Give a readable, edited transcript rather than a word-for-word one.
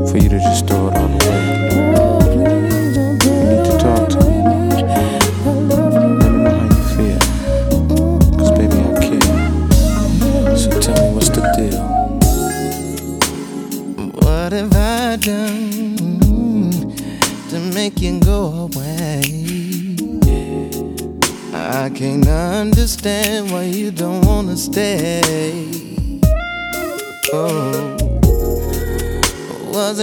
for you to just throw it all away. You need to talk to me. Let me know how you feel. 'Cause baby, I care. So tell me what's the deal. What have I done to make you go away? I can't understand why you don't wanna stay. Oh, was